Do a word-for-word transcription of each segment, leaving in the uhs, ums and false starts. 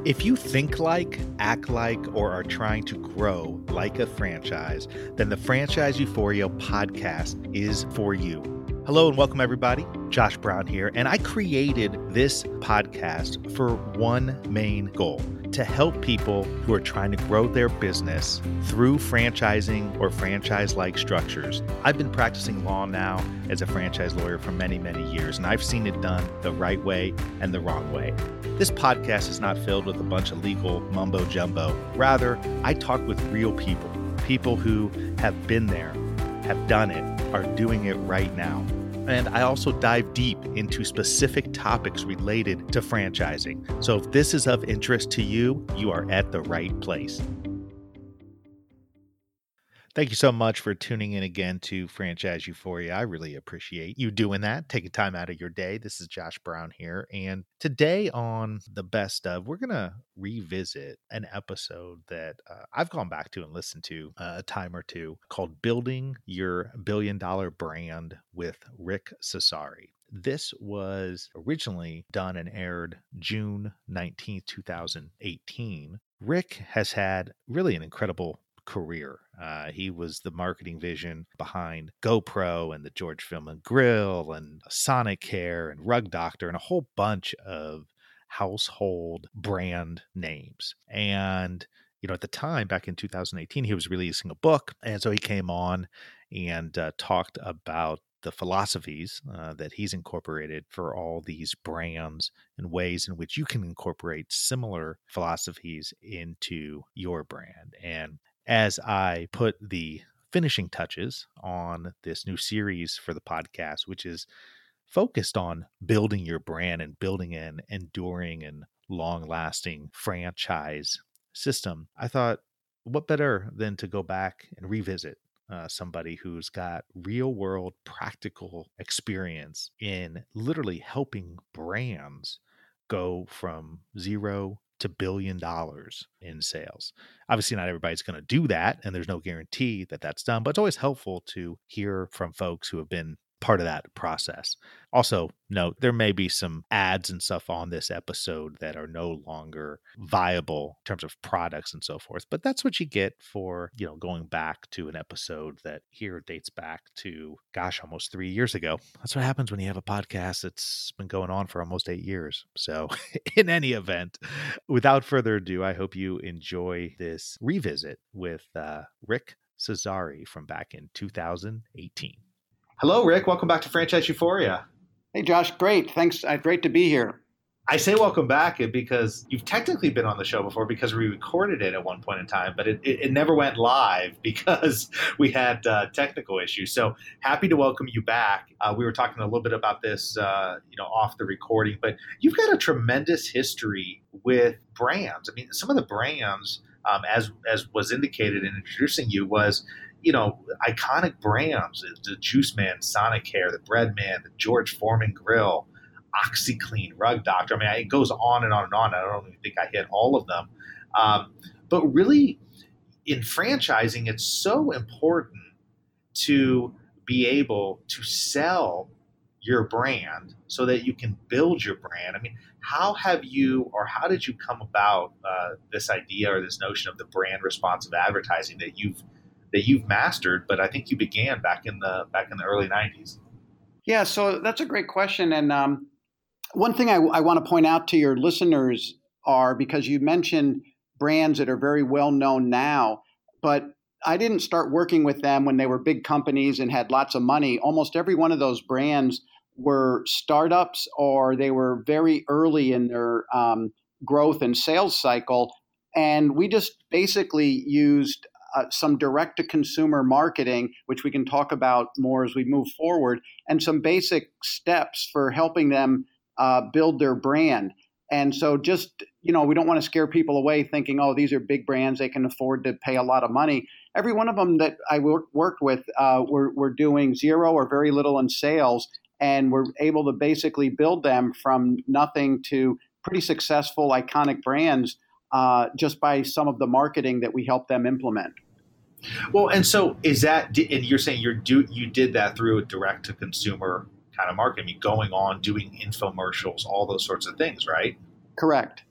If you think like, act like, or are trying to grow like a franchise, then the Franchise Euphoria podcast is for you. Hello and welcome, everybody. Josh Brown here, and I created this podcast for one main goal: to help people who are trying to grow their business through franchising or franchise-like structures. I've been practicing law now as a franchise lawyer for many, many years, and I've seen it done the right way and the wrong way. This podcast is not filled with a bunch of legal mumbo jumbo. Rather, I talk with real people, people who have been there, have done it, are doing it right now. And I also dive deep into specific topics related to franchising. So if this is of interest to you, you are at the right place. Thank you so much for tuning in again to Franchise Euphoria. I really appreciate you doing that, taking time out of your day. This is Josh Brown here. And today on the best of, we're going to revisit an episode that uh, I've gone back to and listened to uh, a time or two, called Building Your Billion Dollar Brand with Rick Cesari. This was originally done and aired June nineteenth, twenty eighteen. Rick has had really an incredible career. Uh, he was the marketing vision behind GoPro and the George Foreman Grill and Sonicare and Rug Doctor and a whole bunch of household brand names. And, you know, at the time, back in two thousand eighteen, he was releasing a book. And so he came on and uh, talked about the philosophies uh, that he's incorporated for all these brands and ways in which you can incorporate similar philosophies into your brand. And as I put the finishing touches on this new series for the podcast, which is focused on building your brand and building an enduring and long-lasting franchise system, I thought, what better than to go back and revisit uh, somebody who's got real-world practical experience in literally helping brands go from zero to billion dollars in sales. Obviously, not everybody's going to do that, and there's no guarantee that that's done, but it's always helpful to hear from folks who have been part of that process. Also, note, there may be some ads and stuff on this episode that are no longer viable in terms of products and so forth, but that's what you get for, you know, going back to an episode that here dates back to, gosh, almost three years ago. That's what happens when you have a podcast that's been going on for almost eight years. So in any event, without further ado, I hope you enjoy this revisit with uh, Rick Cesari from back in two thousand eighteen. Hello, Rick. Welcome back to Franchise Euphoria. Hey, Josh. Great. Thanks. Uh, great to be here. I say welcome back because you've technically been on the show before because we recorded it at one point in time, but it, it, it never went live because we had uh, technical issues. So happy to welcome you back. Uh, we were talking a little bit about this, uh, you know, off the recording, but you've got a tremendous history with brands. I mean, some of the brands, um, as as was indicated in introducing you, was you know, iconic brands, the Juice Man, Sonicare, the Bread Man, the George Foreman Grill, OxyClean, Rug Doctor. I mean, it goes on and on and on. I don't even think I hit all of them. Um, but really, in franchising, it's so important to be able to sell your brand so that you can build your brand. I mean, how have you, or how did you come about uh, this idea or this notion of the brand responsive advertising that you've that you've mastered, but I think you began back in the back in the early nineties. Yeah, so that's a great question. And um, one thing I, I want to point out to your listeners are, because you mentioned brands that are very well known now, but I didn't start working with them when they were big companies and had lots of money. Almost every one of those brands were startups, or they were very early in their um, growth and sales cycle. And we just basically used Uh, some direct-to-consumer marketing, which we can talk about more as we move forward, and some basic steps for helping them uh, build their brand. And so just, you know, we don't want to scare people away thinking, oh, these are big brands, they can afford to pay a lot of money. Every one of them that I work, worked with uh, were, were doing zero or very little in sales, and we're able to basically build them from nothing to pretty successful, iconic brands uh, just by some of the marketing that we help them implement. Well, and so is that, and you're saying you're do you did that through a direct to consumer kind of marketing, going on, doing infomercials, all those sorts of things, right? Correct.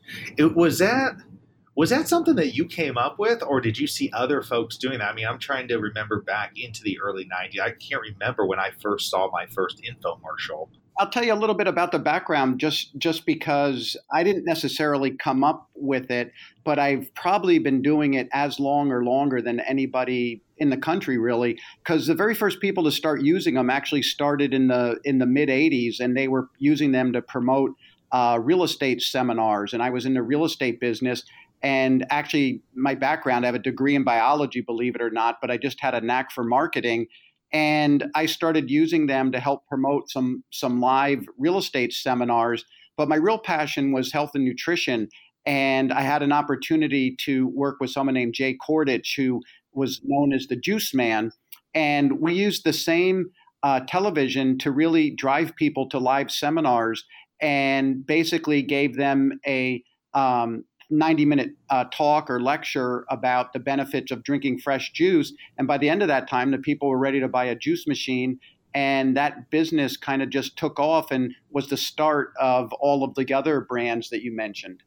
It was that was that something that you came up with, or did you see other folks doing that? I mean, I'm trying to remember back into the early nineties. I can't remember when I first saw my first infomercial. I'll tell you a little bit about the background just just because I didn't necessarily come up with it, but I've probably been doing it as long or longer than anybody in the country, really, because the very first people to start using them actually started in the in the mid eighties, and they were using them to promote uh, real estate seminars. And I was in the real estate business. And actually, my background, I have a degree in biology, believe it or not, but I just had a knack for marketing. And I started using them to help promote some some live real estate seminars. But my real passion was health and nutrition. And I had an opportunity to work with someone named Jay Kordich, who was known as the Juice Man. And we used the same uh, television to really drive people to live seminars and basically gave them a um, ninety minute uh, talk or lecture about the benefits of drinking fresh juice. And by the end of that time, the people were ready to buy a juice machine. And that business kind of just took off and was the start of all of the other brands that you mentioned.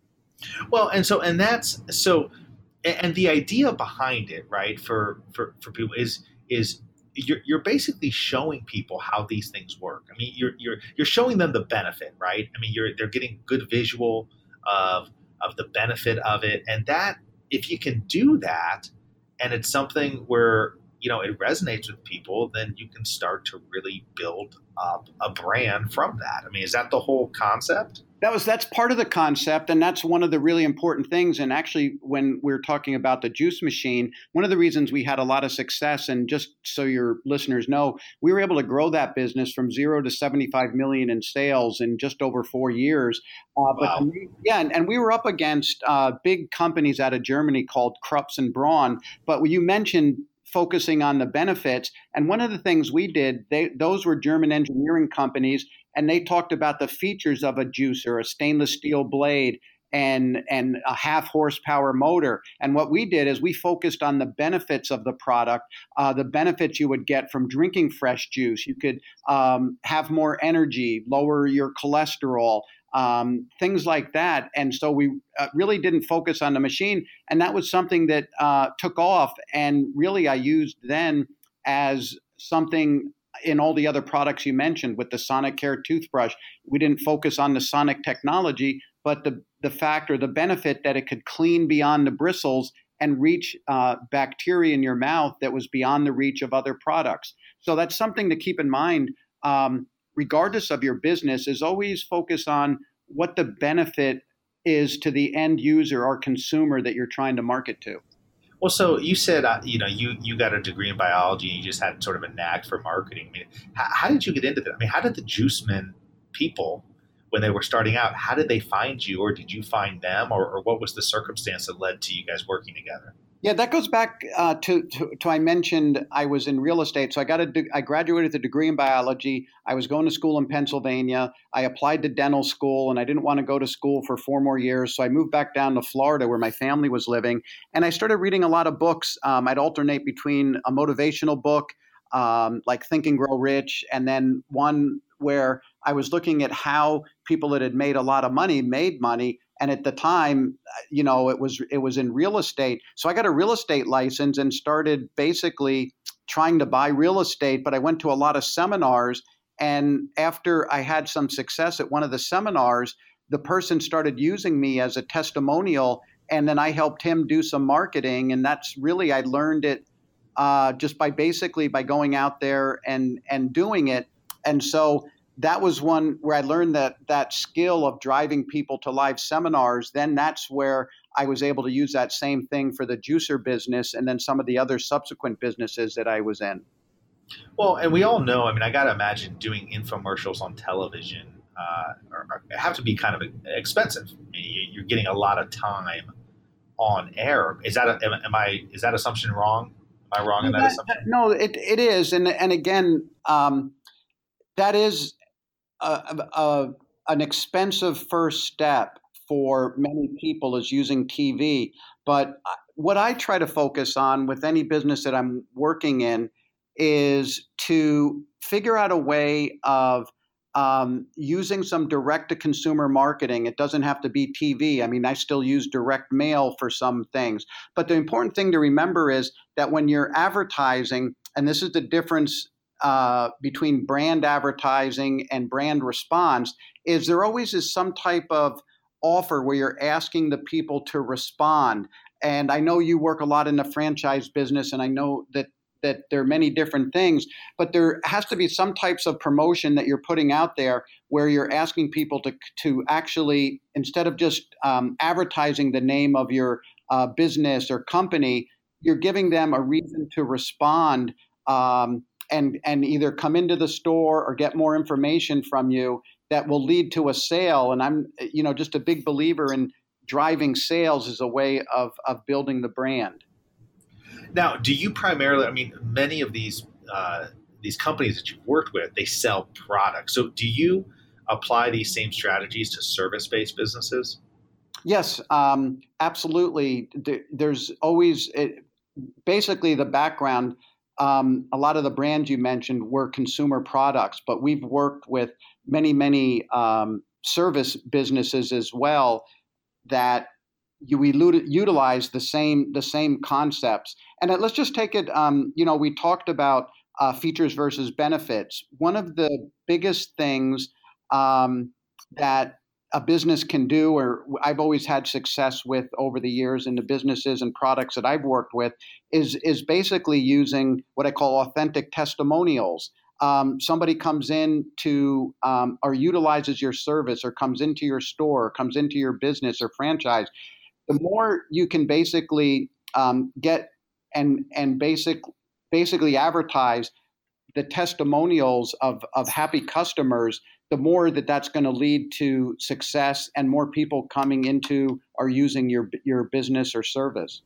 Well, and so, and that's so, and the idea behind it, right, for, for, for people is, is you're, you're basically showing people how these things work. I mean, you're, you're, you're showing them the benefit, right? I mean, you're, they're getting good visual of, of the benefit of it. And that, if you can do that, and it's something where, you know, it resonates with people, then you can start to really build up a brand from that. I mean, is that the whole concept? That was that's part of the concept, and that's one of the really important things. And actually, when we're talking about the juice machine, one of the reasons we had a lot of success, and just so your listeners know, we were able to grow that business from zero to seventy-five million in sales in just over four years. Uh, but Wow. yeah, and, and we were up against uh, big companies out of Germany called Krups and Braun. But you mentioned focusing on the benefits, and one of the things we did, they those were German engineering companies. And they talked about the features of a juicer, a stainless steel blade, and, and a half horsepower motor. And what we did is we focused on the benefits of the product, uh, the benefits you would get from drinking fresh juice. You could um, have more energy, lower your cholesterol, um, things like that. And so we uh, really didn't focus on the machine. And that was something that uh, took off. And really I used then as something in all the other products you mentioned with the Sonicare toothbrush. We didn't focus on the sonic technology, but the, the fact or the benefit that it could clean beyond the bristles and reach uh, bacteria in your mouth that was beyond the reach of other products. So that's something to keep in mind, um, regardless of your business, is always focus on what the benefit is to the end user or consumer that you're trying to market to. Well, so you said, uh, you know, you, you got a degree in biology and you just had sort of a knack for marketing. I mean, how, how did you get into that? I mean, how did the Juiceman people, when they were starting out, how did they find you, or did you find them, or, or what was the circumstance that led to you guys working together? Yeah, that goes back uh, to, to, to I mentioned I was in real estate. So I got a de- I graduated with a degree in biology. I was going to school in Pennsylvania. I applied to dental school, and I didn't want to go to school for four more years. So I moved back down to Florida where my family was living. And I started reading a lot of books. Um, I'd alternate between a motivational book, um, like Think and Grow Rich, and then one where I was looking at how people that had made a lot of money made money. And at the time, you know, it was it was in real estate. So I got a real estate license and started basically trying to buy real estate. But I went to a lot of seminars. And after I had some success at one of the seminars, the person started using me as a testimonial. And then I helped him do some marketing. And that's really, I learned it uh, just by basically by going out there and and doing it. And so that was one where I learned that that skill of driving people to live seminars. Then that's where I was able to use that same thing for the juicer business and then some of the other subsequent businesses that I was in. Well, and we all know, I mean, I got to imagine doing infomercials on television uh, are, are, have to be kind of expensive. I mean, you're getting a lot of time on air. Is that, a, am, am I, is that assumption wrong? Am I wrong in that, that assumption? No, it, it is. And, and again, um, that is A, a, an expensive first step for many people is using T V. But what I try to focus on with any business that I'm working in is to figure out a way of um, using some direct-to-consumer marketing. It doesn't have to be T V. I mean, I still use direct mail for some things. But the important thing to remember is that when you're advertising, and this is the difference uh, between brand advertising and brand response, is there always is some type of offer where you're asking the people to respond. And I know you work a lot in the franchise business, and I know that that there are many different things, but there has to be some types of promotion that you're putting out there where you're asking people to to actually, instead of just um, advertising the name of your uh, business or company, you're giving them a reason to respond um, and and either come into the store or get more information from you that will lead to a sale. And I'm, you know, just a big believer in driving sales as a way of of building the brand. Now, do you primarily, I mean, many of these uh, these companies that you've worked with, they sell products. So do you apply these same strategies to service-based businesses? Yes, um, absolutely. There's always, it, basically the background, um, a lot of the brands you mentioned were consumer products, but we've worked with many, many um, service businesses as well that You, we utilize the same the same concepts. And uh, let's just take it. Um, you know, we talked about uh, features versus benefits. One of the biggest things um, that a business can do, or I've always had success with over the years in the businesses and products that I've worked with, is is basically using what I call authentic testimonials. Um, somebody comes in to um, or utilizes your service, or comes into your store, or comes into your business or franchise. The more you can basically um, get and and basic basically advertise the testimonials of of happy customers, the more that that's going to lead to success and more people coming into or using your your business or service.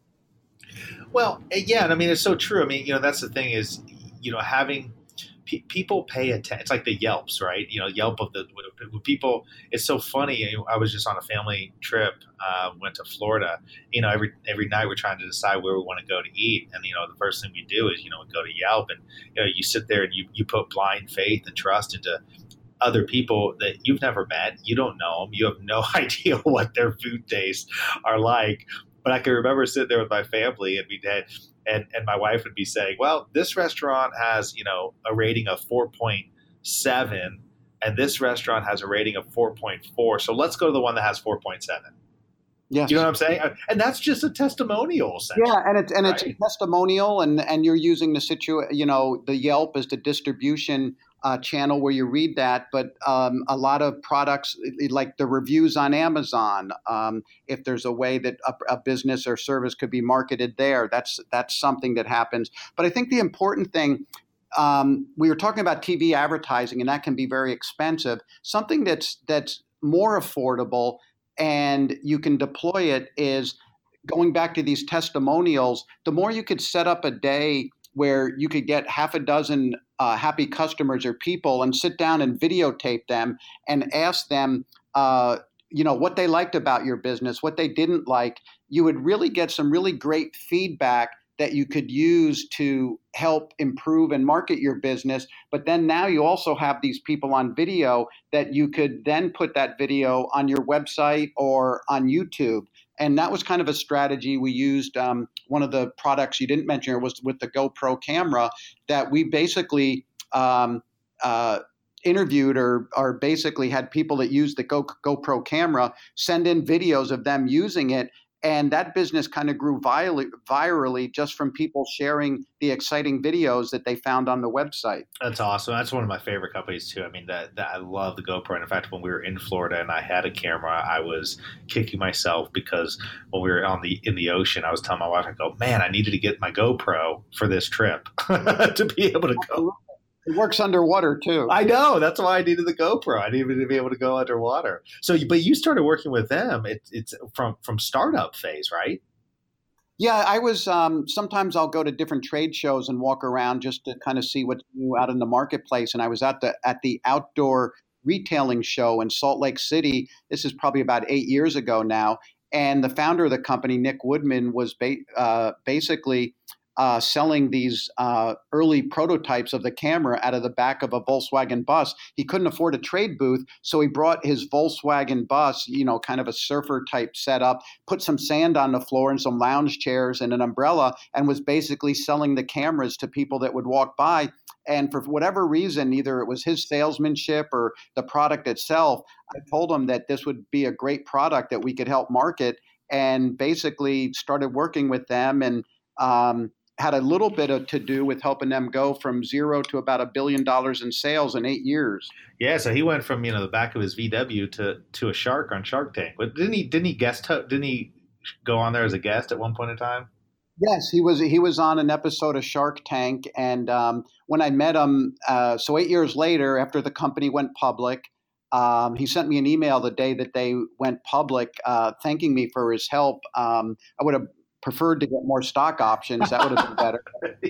Well, yeah, and I mean, it's so true. I mean, you know, that's the thing is, you know, having pe- people pay attention. It's like the Yelps, right? You know, Yelp of the when people. It's so funny. I was just on a family trip, uh, went to Florida. You know, every every night we're trying to decide where we want to go to eat, and you know, the first thing we do is you know we go to Yelp, and you know, you sit there and you you put blind faith and trust into other people that you've never met. You don't know them. You have no idea what their food tastes are like. But I can remember sitting there with my family, and we did, and and my wife would be saying, "Well, this restaurant has you know a rating of four point seven, and this restaurant has a rating of four point four. So let's go to the one that has four point seven." Yes. You know what I'm saying? And that's just a testimonial. Yeah, and it's and right? It's a testimonial, and and you're using the situ, you know, the Yelp as the distribution uh, channel where you read that. But um, a lot of products, like the reviews on Amazon, um, if there's a way that a, a business or service could be marketed there, that's that's something that happens. But I think the important thing. Um, we were talking about T V advertising, and that can be very expensive. Something that's that's more affordable and you can deploy it is going back to these testimonials. The more you could set up a day where you could get half a dozen uh, happy customers or people and sit down and videotape them and ask them, uh, you know, what they liked about your business, what they didn't like, you would really get some really great feedback that you could use to help improve and market your business. But then now you also have these people on video that you could then put that video on your website or on YouTube. And that was kind of a strategy we used. Um, one of the products you didn't mention was with the GoPro camera that we basically um, uh, interviewed or, or basically had people that use the Go, GoPro camera send in videos of them using it. And that business kind of grew virally, virally just from people sharing the exciting videos that they found on the website. That's awesome. That's one of my favorite companies too. I mean, that, that I love the GoPro. And in fact, when we were in Florida and I had a camera, I was kicking myself because when we were on the in the ocean, I was telling my wife, I go, man, I needed to get my GoPro for this trip to be able to go. It works underwater too. I know. That's why I needed the GoPro. I needed to be able to go underwater. So, but you started working with them. It, it's from from startup phase, right? Yeah, I was. Um, sometimes I'll go to different trade shows and walk around just to kind of see what's new out in the marketplace. And I was at the at the outdoor retailing show in Salt Lake City. This is probably about eight years ago now. And the founder of the company, Nick Woodman, was ba- uh, basically. uh, selling these uh, early prototypes of the camera out of the back of a Volkswagen bus. He couldn't afford a trade booth, so he brought his Volkswagen bus, you know, kind of a surfer type setup, put some sand on the floor and some lounge chairs and an umbrella, and was basically selling the cameras to people that would walk by. And for whatever reason, either it was his salesmanship or the product itself, I told him that this would be a great product that we could help market, and basically started working with them, and um, had a little bit of, to do with helping them go from zero to about a billion dollars in sales in eight years. Yeah, so he went from, you know, the back of his V W to to a shark on Shark Tank. But didn't he didn't he guest didn't he go on there as a guest at one point in time? Yes, he was he was on an episode of Shark Tank, and um, when I met him, uh, so eight years later, after the company went public, um, he sent me an email the day that they went public, uh, thanking me for his help. Um, I would have preferred to get more stock options; that would have been better.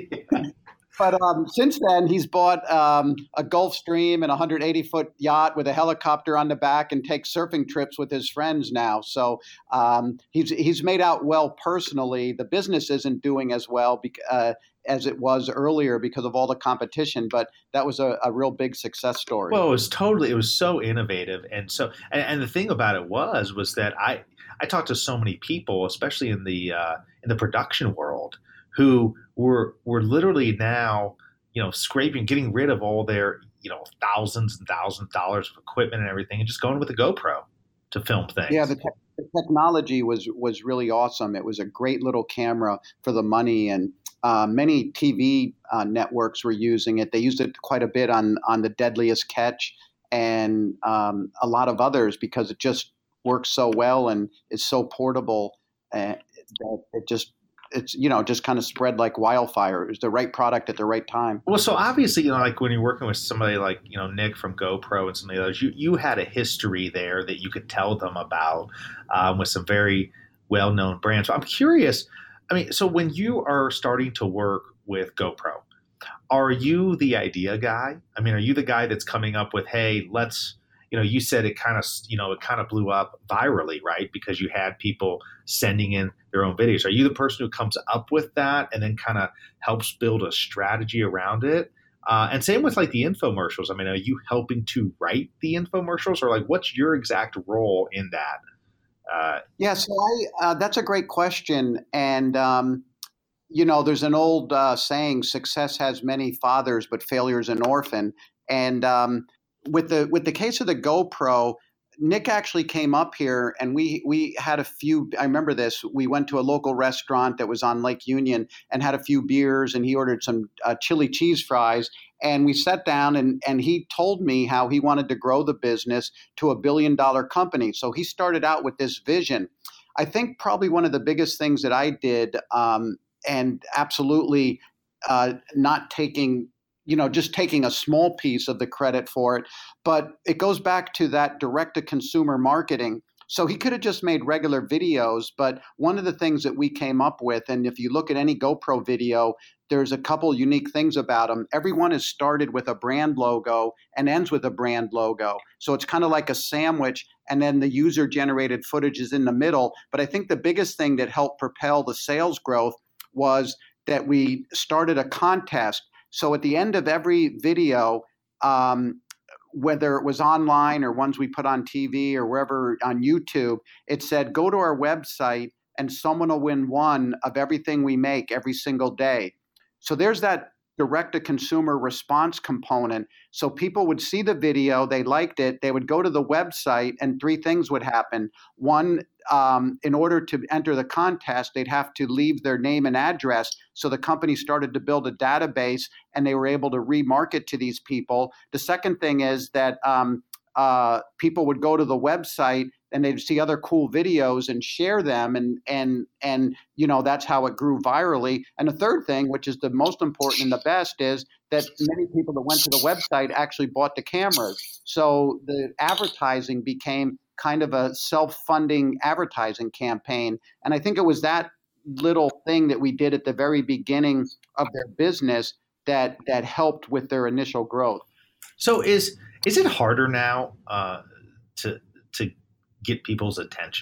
But um, since then, he's bought um, a Gulfstream and a one hundred eighty foot yacht with a helicopter on the back, and takes surfing trips with his friends now. So um, he's he's made out well personally. The business isn't doing as well bec- uh, as it was earlier because of all the competition, but that was a, a real big success story. Well, it was totally, it was so innovative. And so, and, and the thing about it was, was that I, I talked to so many people, especially in the, uh, in the production world, who were, were literally now, you know, scraping, getting rid of all their, you know, thousands and thousands of dollars of equipment and everything, and just going with a GoPro to film things. Yeah, the, te- the technology was was really awesome. It was a great little camera for the money, and uh, many T V uh, networks were using it. They used it quite a bit on on The Deadliest Catch, and um, a lot of others, because it just works so well and is so portable, uh, that it just it's you know just kind of spread like wildfire. It was the right product at the right time. Well, so obviously, you know, like when you're working with somebody like, you know, Nick from GoPro and some of the others, you, you had a history there that you could tell them about, um, with some very well-known brands. So I'm curious, I mean, so when you are starting to work with GoPro, are you the idea guy? I mean, are you the guy that's coming up with, hey, let's, you know, you said it kind of, you know, it kind of blew up virally, right? Because you had people sending in their own videos. Are you the person who comes up with that and then kind of helps build a strategy around it? Uh, and same with like the infomercials. I mean, are you helping to write the infomercials, or like what's your exact role in that? Uh, yeah, so I, uh, that's a great question. And, um, you know, there's an old uh, saying, success has many fathers, but failure is an orphan. And um, with the with the case of the GoPro, Nick actually came up here, and we we had a few. I remember this. We went to a local restaurant that was on Lake Union and had a few beers, and he ordered some uh, chili cheese fries. And we sat down, and and he told me how he wanted to grow the business to a billion dollar company. So he started out with this vision. I think probably one of the biggest things that I did, um, and absolutely uh, not taking. you know, just taking a small piece of the credit for it. But it goes back to that direct-to-consumer marketing. So he could have just made regular videos, but one of the things that we came up with, and if you look at any GoPro video, there's a couple unique things about them. Everyone is started with a brand logo and ends with a brand logo. So it's kind of like a sandwich, and then the user-generated footage is in the middle. But I think the biggest thing that helped propel the sales growth was that we started a contest. So at the end of every video, um, whether it was online or ones we put on T V or wherever on YouTube, it said, go to our website and someone will win one of everything we make every single day. So there's that direct-to-consumer response component. So people would see the video, they liked it, they would go to the website, and three things would happen. One, um, in order to enter the contest, they'd have to leave their name and address. So the company started to build a database, and they were able to remarket to these people. The second thing is that um, uh, people would go to the website and they'd see other cool videos and share them, and and and you know that's how it grew virally. And the third thing, which is the most important and the best, is that many people that went to the website actually bought the cameras. So the advertising became kind of a self-funding advertising campaign. And I think it was that little thing that we did at the very beginning of their business that that helped with their initial growth. So is is it harder now uh, to to get people's attention?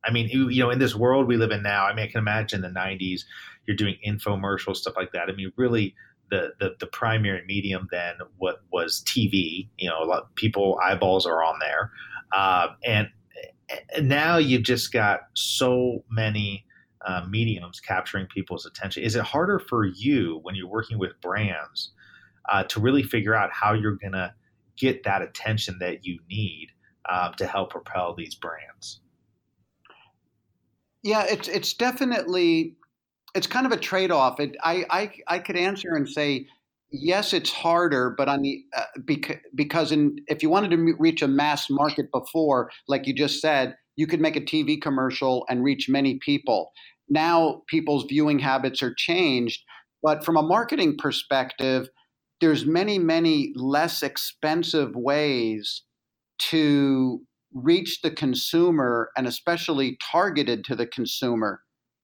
I mean, you, you know, in this world we live in now, I mean, I can imagine the nineties, you're doing infomercials, stuff like that. I mean, really, the, the, the primary medium then what was T V. You know, a lot of people eyeballs are on there, uh, and, and now you've just got so many uh, mediums capturing people's attention. Is it harder for you when you're working with brands uh, to really figure out how you're going to get that attention that you need uh, to help propel these brands? Yeah, it's it's definitely it's kind of a trade-off. It, I, I I could answer and say yes, it's harder, but on the uh, because because in if you wanted to m- reach a mass market before, like you just said, you could make a T V commercial and reach many people. Now people's viewing habits are changed, but from a marketing perspective, there's many many less expensive ways to reach the consumer and especially targeted to the consumer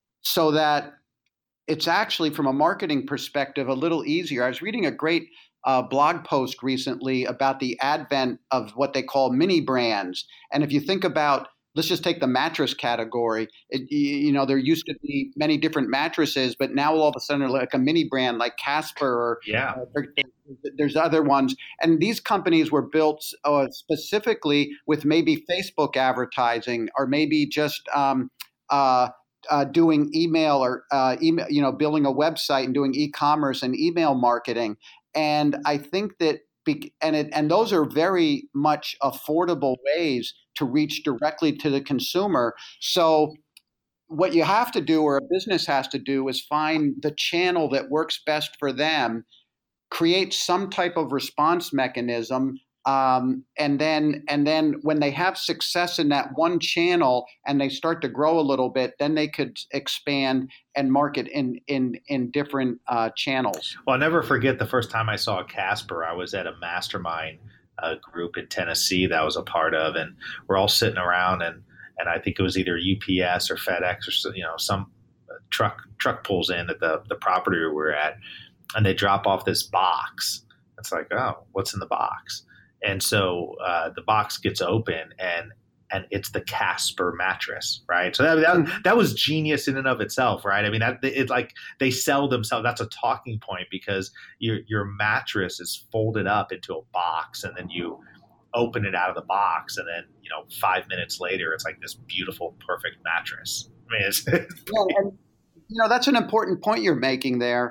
so that it's actually from a marketing perspective a little easier. I was reading a great uh, blog post recently about the advent of what they call mini brands. And if you think about, let's just take the mattress category. It, you know, there used to be many different mattresses, but now all of a sudden, like a mini brand like Casper, or Yeah. uh, there, there's other ones. And these companies were built uh, specifically with maybe Facebook advertising, or maybe just um, uh, uh, doing email or uh, email, you know, building a website and doing e-commerce and email marketing. And I think that, be, and it, and those are very much affordable ways to reach directly to the consumer. So what you have to do, or a business has to do, is find the channel that works best for them, create some type of response mechanism, um, and then and then when they have success in that one channel and they start to grow a little bit, then they could expand and market in in in different uh, channels. Well, I'll never forget the first time I saw Casper. I was at a mastermind uh, group in Tennessee that I was a part of, and we're all sitting around, and and I think it was either U P S or FedEx or so- you know some truck truck pulls in at the the property we we're at, and they drop off this box. It's like, oh, what's in the box? And so uh, the box gets open, and and it's the Casper mattress, right? So that, that that was genius in and of itself, right? I mean, that it's like they sell themselves. That's a talking point, because your your mattress is folded up into a box, and then you open it out of the box, and then you know five minutes later, it's like this beautiful, perfect mattress. I mean, it's, Yeah, and you know that's an important point you're making there.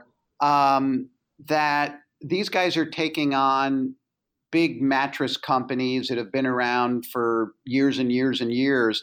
Um, that these guys are taking on big mattress companies that have been around for years and years and years.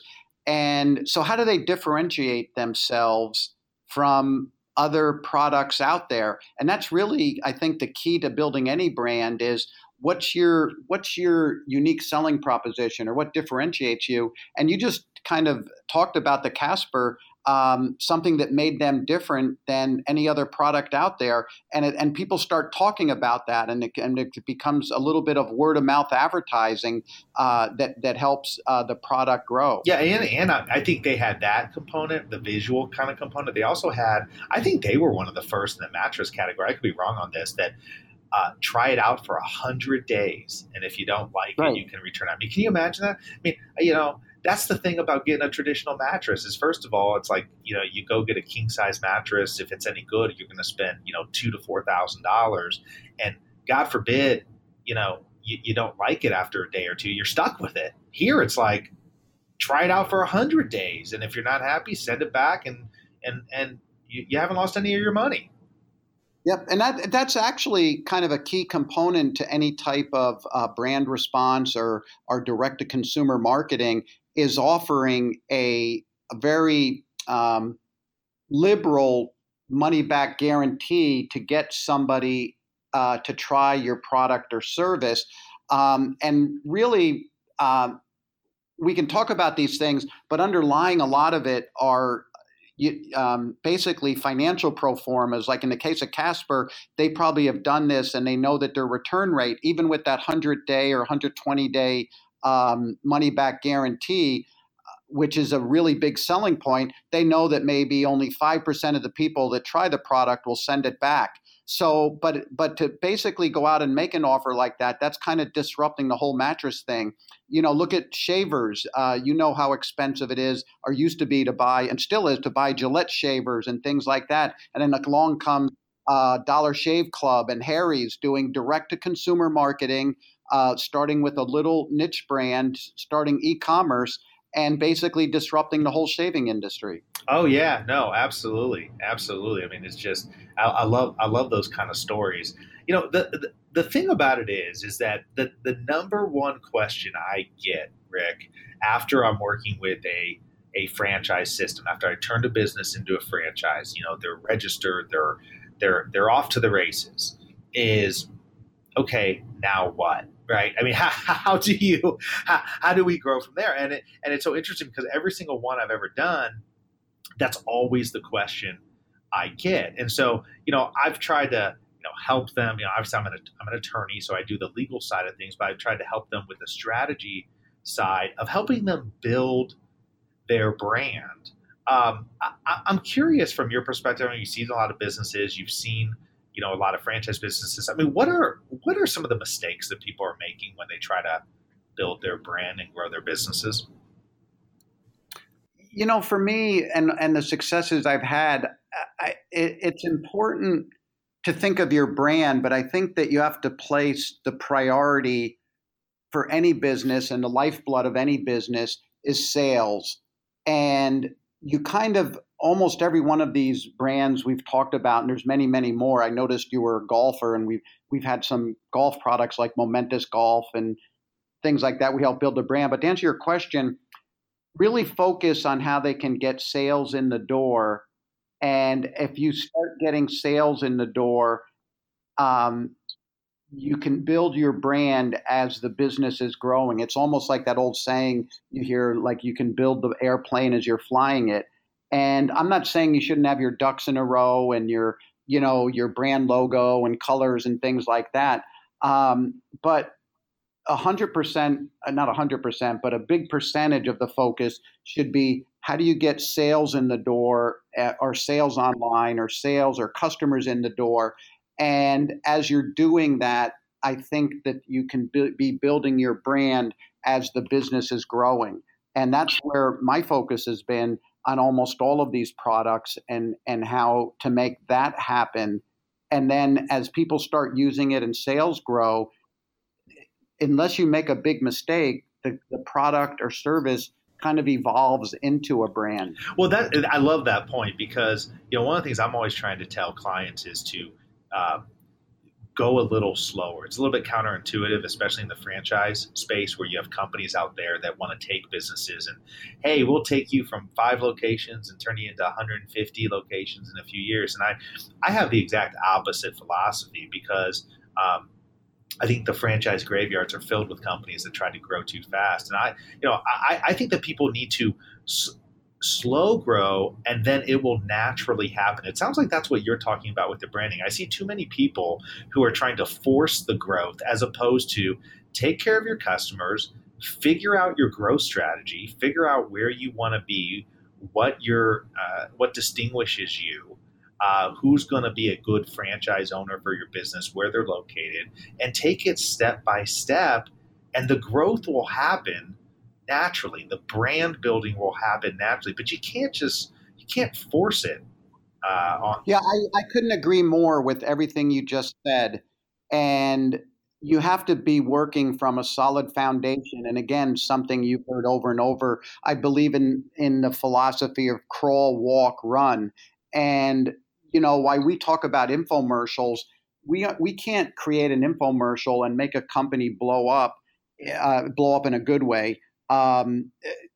And so how do they differentiate themselves from other products out there? And that's really, I think, the key to building any brand is what's your what's your unique selling proposition, or what differentiates you? And you just kind of talked about the Casper, um, something that made them different than any other product out there, and it, and people start talking about that, and it, and it becomes a little bit of word of mouth advertising uh, that that helps uh, the product grow. yeah, and and I, I think they had that component, the visual kind of component. They also had, I think they were one of the first in the mattress category. I could be wrong on this. That uh, try it out for a hundred days, and if you don't like Right. it, you can return it. I mean, can you imagine that? I mean, you know, that's the thing about getting a traditional mattress is, first of all, it's like, you know, you go get a king size mattress. If it's any good, you're going to spend, you know, two to four thousand dollars, and God forbid, you know, you, you don't like it after a day or two, you're stuck with it. Here, it's like, try it out for a hundred days, and if you're not happy, send it back, and and and you, you haven't lost any of your money. Yep, and that that's actually kind of a key component to any type of uh, brand response or or direct to consumer marketing, is offering a, a very um, liberal money back guarantee to get somebody uh, to try your product or service. Um, and really, um, we can talk about these things, but underlying a lot of it are you, um, basically financial pro formas. Like in the case of Casper, they probably have done this, and they know that their return rate, even with that one hundred day or one hundred twenty day um, money back guarantee, which is a really big selling point, they know that maybe only five percent of the people that try the product will send it back. So, but but to basically go out and make an offer like that, that's kind of disrupting the whole mattress thing. You know, look at shavers. Uh, you know how expensive it is, or used to be to buy, and still is to buy Gillette shavers and things like that. And then along comes uh, Dollar Shave Club and Harry's doing direct-to-consumer marketing, uh, starting with a little niche brand, starting e-commerce, and basically disrupting the whole shaving industry. Oh yeah, no, absolutely, absolutely. I mean, it's just I, I love I love those kind of stories. You know, the, the the thing about it is, is that the the number one question I get, Rick, after I'm working with a a franchise system, after I turned a business into a franchise, you know, they're registered, they're they're they're off to the races, is okay, now what? Right? I mean, how, how do you how, how do we grow from there? And it and it's so interesting because every single one I've ever done, that's always the question I get. And so, you know, I've tried to, you know, help them. You know, obviously I'm an I'm an attorney, so I do the legal side of things, but I've tried to help them with the strategy side of helping them build their brand. Um, I, I'm curious from your perspective. I mean, you've seen a lot of businesses, you've seen, you know, a lot of franchise businesses. I mean, what are what are some of the mistakes that people are making when they try to build their brand and grow their businesses? You know, for me and and the successes I've had, I, it, it's important to think of your brand, but I think that you have to place the priority for any business, and the lifeblood of any business is sales. And you kind of almost every one of these brands we've talked about, and there's many, many more. I noticed you were a golfer, and we've we've had some golf products like Momentous Golf and things like that. We help build a brand. But to answer your question, really focus on how they can get sales in the door. And if you start getting sales in the door, um, you can build your brand as the business is growing. It's almost like that old saying you hear, like you can build the airplane as you're flying it. And I'm not saying you shouldn't have your ducks in a row and your, you know, your brand logo and colors and things like that. Um, but a hundred percent, not a hundred percent, but a big percentage of the focus should be how do you get sales in the door, or sales online, or sales or customers in the door. And as you're doing that, I think that you can be building your brand as the business is growing. And that's where my focus has been on almost all of these products, and, and how to make that happen. And then as people start using it and sales grow, unless you make a big mistake, the, the product or service kind of evolves into a brand. Well, that I love that point, because, you know, one of the things I'm always trying to tell clients is to uh, go a little slower. It's a little bit counterintuitive, especially in the franchise space, where you have companies out there that want to take businesses and, hey, we'll take you from five locations and turn you into one hundred fifty locations in a few years. And I, I have the exact opposite philosophy, because um, I think the franchise graveyards are filled with companies that try to grow too fast. And I, you know, I, I think that people need to s- slow grow, and then it will naturally happen. It sounds like that's what you're talking about with the branding. I see too many people who are trying to force the growth, as opposed to take care of your customers, figure out your growth strategy, figure out where you want to be, what your, uh, what distinguishes you. Uh, who's going to be a good franchise owner for your business, where they're located, and take it step by step, and the growth will happen naturally. The brand building will happen naturally, but you can't just, you can't force it. Uh, on. Yeah, I, I couldn't agree more with everything you just said. And you have to be working from a solid foundation. And again, something you've heard over and over, I believe in, in the philosophy of crawl, walk, run. And you know, why we talk about infomercials, we we can't create an infomercial and make a company blow up, uh, blow up in a good way, um,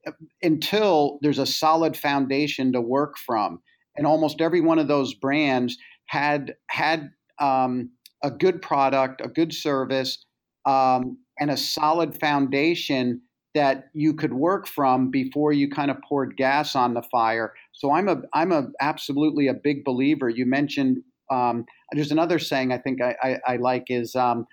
until there's a solid foundation to work from. And almost every one of those brands had had um, a good product, a good service, um, and a solid foundation that you could work from before you kind of poured gas on the fire. So I'm a I'm a absolutely a big believer. You mentioned um, there's another saying I think I, I, I like is um,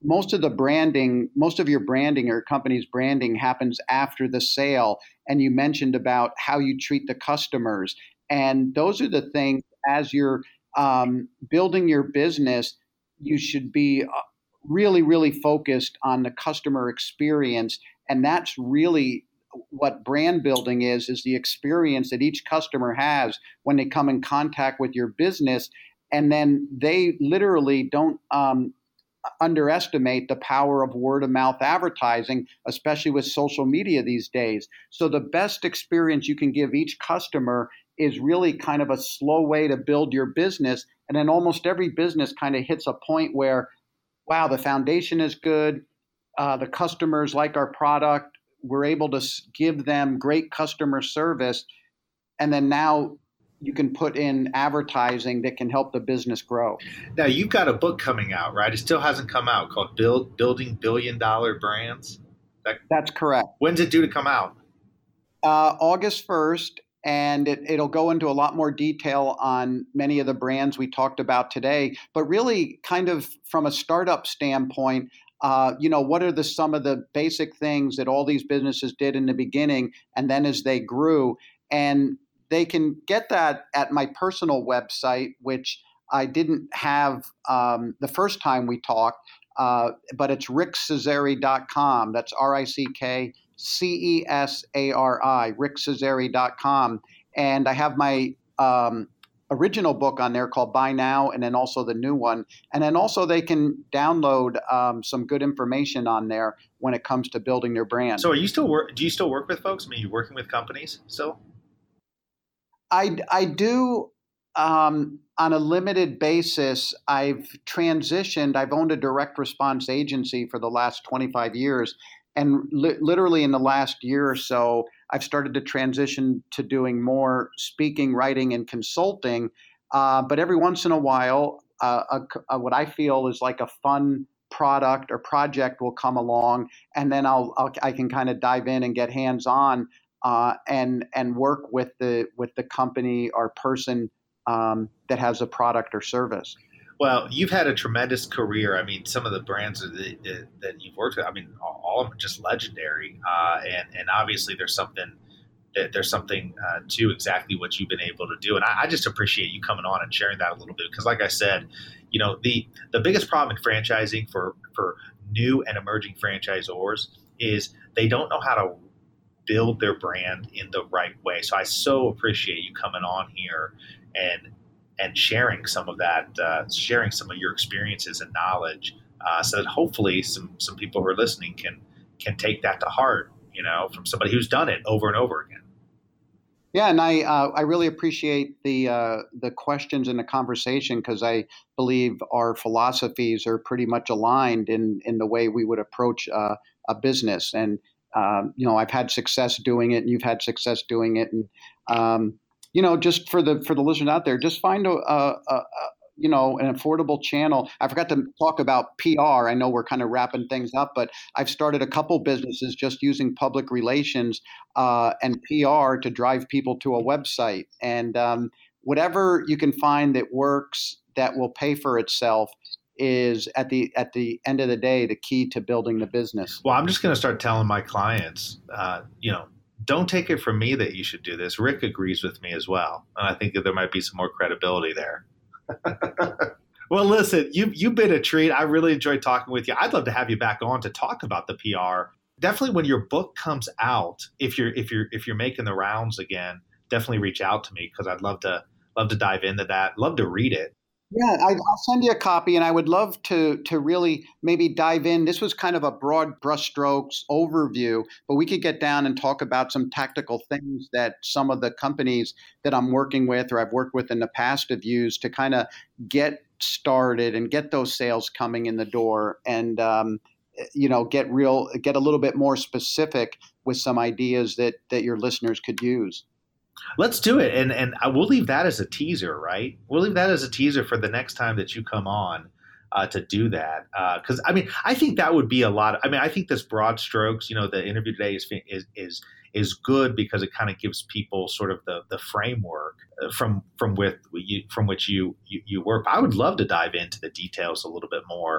most of the branding, most of your branding or company's branding happens after the sale. And you mentioned about how you treat the customers. And those are the things as you're um, building your business, you should be uh, really, really focused on the customer experience. And that's really what brand building is, is the experience that each customer has when they come in contact with your business. And then they literally don't um, underestimate the power of word of mouth advertising, especially with social media these days. So the best experience you can give each customer is really kind of a slow way to build your business. And then almost every business kind of hits a point where, wow, the foundation is good. Uh, the customers like our product. We're able to give them great customer service. And then now you can put in advertising that can help the business grow. Now, you've got a book coming out, right? It still hasn't come out, called Build, Building Billion Dollar Brands. That, That's correct. When's it due to come out? Uh, August first, and it, it'll go into a lot more detail on many of the brands we talked about today, but really kind of from a startup standpoint, uh, you know, what are the some of the basic things that all these businesses did in the beginning and then as they grew? And they can get that at my personal website, which I didn't have um, the first time we talked, uh, but it's rick cesari dot com. That's R I C K C E S A R I, rick cesari dot com. And I have my um, original book on there called Buy Now, and then also the new one. And then also they can download um, some good information on there when it comes to building their brand. So are you still work? Do you still work with folks? I mean, you working with companies still? I, I do um, on a limited basis. I've transitioned. I've owned a direct response agency for the last twenty-five years. And li- literally in the last year or so, I've started to transition to doing more speaking, writing, and consulting. Uh, but every once in a while, uh, a, a, what I feel is like a fun product or project will come along, and then I'll, I'll I can kind of dive in and get hands on uh, and and work with the with the company or person um, that has a product or service. Well, you've had a tremendous career. I mean, some of the brands that, that, that you've worked with, I mean, all of them are just legendary. Uh, and, and obviously there's something there's something uh, to exactly what you've been able to do. And I, I just appreciate you coming on and sharing that a little bit. Because like I said, you know, the, the biggest problem in franchising for, for new and emerging franchisors is they don't know how to build their brand in the right way. So I so appreciate you coming on here and and sharing some of that, uh, sharing some of your experiences and knowledge, uh, so that hopefully some some people who are listening can can take that to heart, you know, from somebody who's done it over and over again. Yeah, and I uh, I really appreciate the uh, the questions and the conversation, because I believe our philosophies are pretty much aligned in in the way we would approach uh, a business. And um, you know, I've had success doing it, and you've had success doing it, and um, you know, just for the for the listeners out there, just find a, a, a you know an affordable channel. I forgot to talk about P R. I know we're kind of wrapping things up, but I've started a couple businesses just using public relations uh, and P R to drive people to a website. And um, whatever you can find that works, that will pay for itself, is at the at the end of the day the key to building the business. Well, I'm just going to start telling my clients, uh, you know. Don't take it from me that you should do this. Rick agrees with me as well. And I think that there might be some more credibility there. Well, listen, you, you've been a treat. I really enjoyed talking with you. I'd love to have you back on to talk about the P R. Definitely when your book comes out, if you're if you're if you're making the rounds again, definitely reach out to me, because I'd love to love to dive into that. Love to read it. Yeah, I, I'll send you a copy, and I would love to to really maybe dive in. This was kind of a broad brushstrokes overview, but we could get down and talk about some tactical things that some of the companies that I'm working with or I've worked with in the past have used to kind of get started and get those sales coming in the door, and um, you know, get real, get a little bit more specific with some ideas that that your listeners could use. Let's do it. And and I will leave that as a teaser, right? We'll leave that as a teaser for the next time that you come on uh, to do that. Because, uh, I mean, I think that would be a lot. Of, I mean, I think this broad strokes, you know, the interview today is is is, is good because it kind of gives people sort of the, the framework from from with you, from which you, you, you work. I would love to dive into the details a little bit more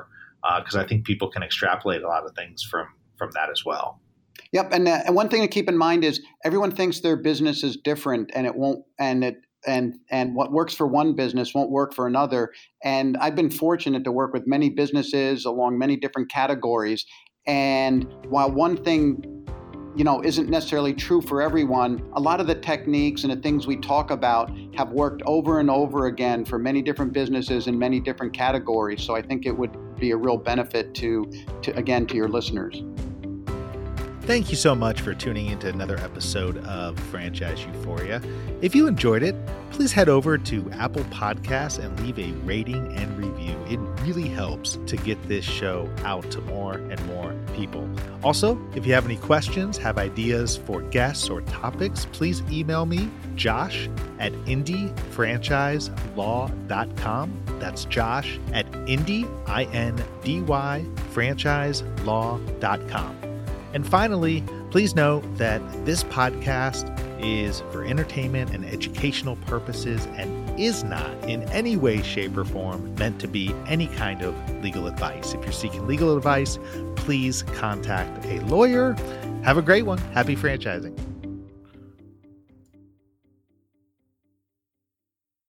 because uh, I think people can extrapolate a lot of things from from that as well. Yep, and uh, and one thing to keep in mind is everyone thinks their business is different, and it won't, and it and and what works for one business won't work for another. And I've been fortunate to work with many businesses along many different categories. And while one thing, you know, isn't necessarily true for everyone, a lot of the techniques and the things we talk about have worked over and over again for many different businesses in many different categories. So I think it would be a real benefit to, to again, to your listeners. Thank you so much for tuning into another episode of Franchise Euphoria. If you enjoyed it, please head over to Apple Podcasts and leave a rating and review. It really helps to get this show out to more and more people. Also, if you have any questions, have ideas for guests or topics, please email me, Josh at indy franchise law dot com. That's Josh at Indy, I N D Y, franchise law dot com. And finally, please note that this podcast is for entertainment and educational purposes and is not in any way, shape, or form meant to be any kind of legal advice. If you're seeking legal advice, please contact a lawyer. Have a great one. Happy franchising.